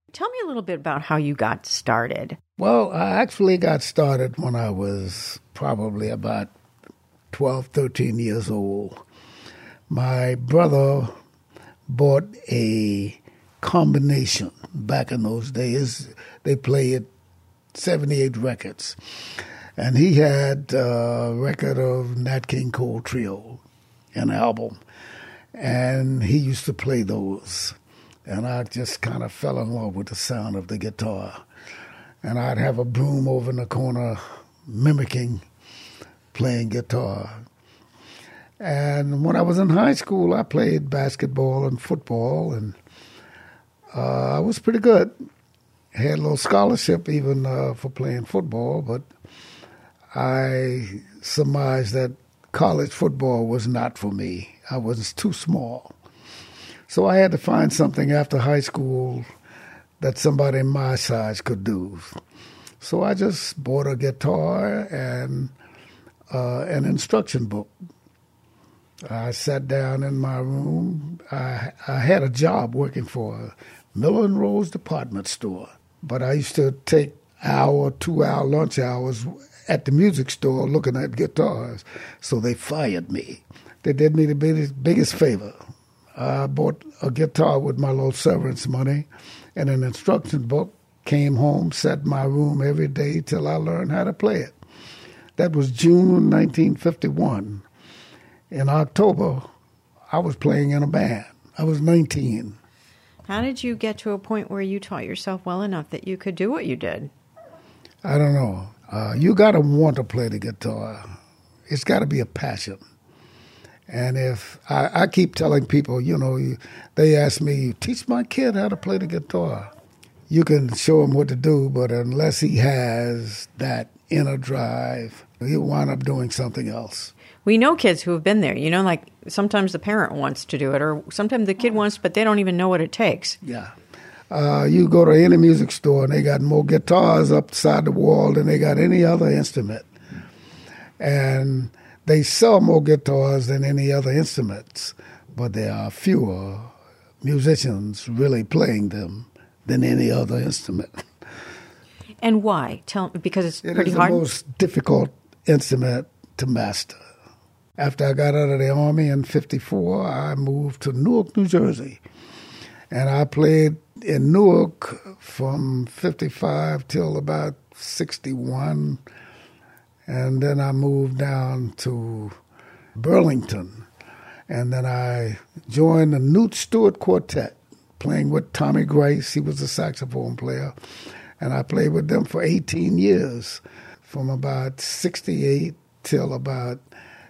Tell me a little bit about how you got started. Well, I actually got started when I was probably about 12, 13 years old. My brother bought a combination. Back in those days, they played 78 records. And he had a record of Nat King Cole Trio, an album. And he used to play those. And I just kind of fell in love with the sound of the guitar. And I'd have a broom over in the corner mimicking playing guitar. And when I was in high school, I played basketball and football, and I was pretty good. Had a little scholarship even for playing football, but I surmised that college football was not for me. I was too small. So I had to find something after high school that somebody my size could do. So I just bought a guitar and an instruction book. I sat down in my room. I had a job working for a Miller and Rose department store, but I used to take hour, 2-hour lunch hours at the music store looking at guitars. So they fired me. They did me the biggest favor. I bought a guitar with my little severance money and an instruction book, came home, sat in my room every day till I learned how to play it. That was June 1951. In October, I was playing in a band. I was 19. How did you get to a point where you taught yourself well enough that you could do what you did? I don't know. You got to want to play the guitar. It's got to be a passion. And if I keep telling people, they ask me, teach my kid how to play the guitar. You can show him what to do, but unless he has that inner drive, he'll wind up doing something else. We know kids who have been there. Like sometimes the parent wants to do it, or sometimes the kid wants, but they don't even know what it takes. Yeah. You go to any music store, and they got more guitars upside the wall than they got any other instrument. And they sell more guitars than any other instruments, but there are fewer musicians really playing them than any other instrument. And why? Because it's pretty hard? It is the most difficult instrument to master. After I got out of the Army in 1954, I moved to Newark, New Jersey. And I played in Newark from 1955 till about 1961. And then I moved down to Burlington. And then I joined the Newt Stewart Quartet, playing with Tommy Grace. He was a saxophone player. And I played with them for 18 years, from about 1968 till about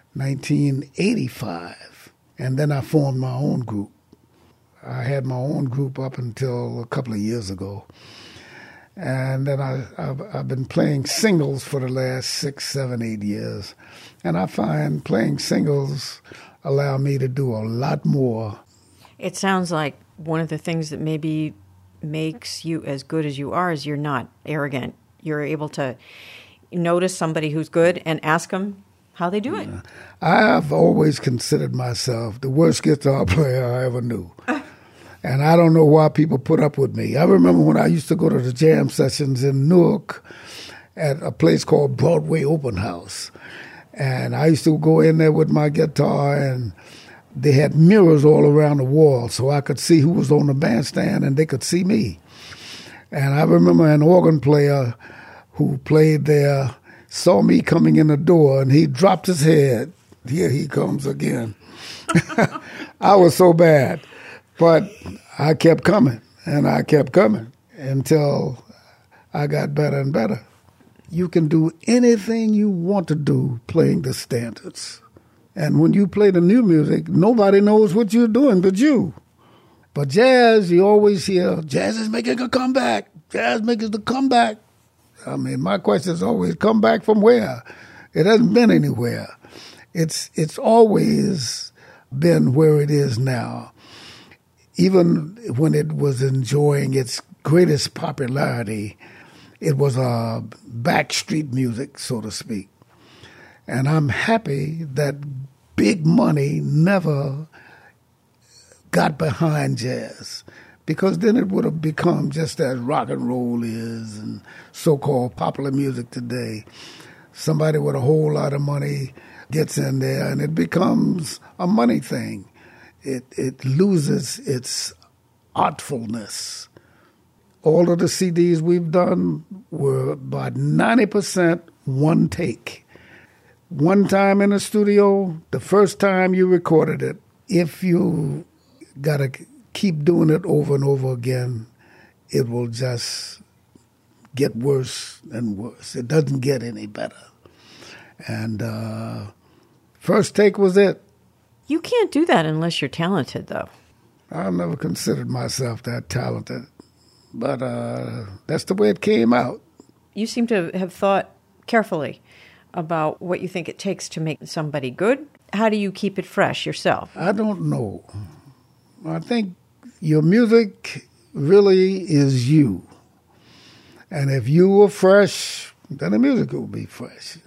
1985. And then I formed my own group. I had my own group up until a couple of years ago. And then I've been playing singles for the last 6, 7, 8 years. And I find playing singles allow me to do a lot more. It sounds like one of the things that maybe makes you as good as you are is you're not arrogant. You're able to notice somebody who's good and ask them how they do it. I've always considered myself the worst guitar player I ever knew. And I don't know why people put up with me. I remember when I used to go to the jam sessions in Newark at a place called Broadway Open House. And I used to go in there with my guitar, and they had mirrors all around the wall so I could see who was on the bandstand and they could see me. And I remember an organ player who played there saw me coming in the door, and he dropped his head. Here he comes again. I was so bad. But I kept coming, and I kept coming until I got better and better. You can do anything you want to do playing the standards. And when you play the new music, nobody knows what you're doing but you. But jazz, you always hear, jazz is making a comeback. Jazz making the comeback. I mean, my question is always, come back from where? It hasn't been anywhere. It's always been where it is now. Even when it was enjoying its greatest popularity, it was backstreet music, so to speak. And I'm happy that big money never got behind jazz, because then it would have become just as rock and roll is and so-called popular music today. Somebody with a whole lot of money gets in there and it becomes a money thing. It loses its artfulness. All of the CDs we've done were about 90% one take. One time in the studio, the first time you recorded it, if you got to keep doing it over and over again, it will just get worse and worse. It doesn't get any better. And first take was it. You can't do that unless you're talented, though. I've never considered myself that talented, but that's the way it came out. You seem to have thought carefully about what you think it takes to make somebody good. How do you keep it fresh yourself? I don't know. I think your music really is you. And if you were fresh, then the music will be fresh.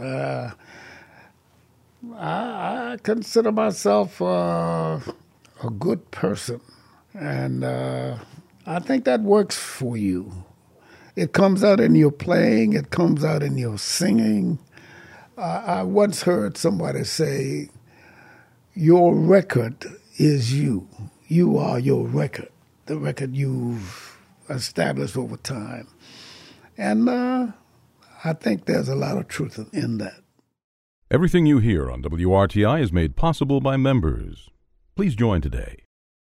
I consider myself a good person. And I think that works for you. It comes out in your playing. It comes out in your singing. I once heard somebody say, your record is you. You are your record, the record you've established over time. And I think there's a lot of truth in that. Everything you hear on WRTI is made possible by members. Please join today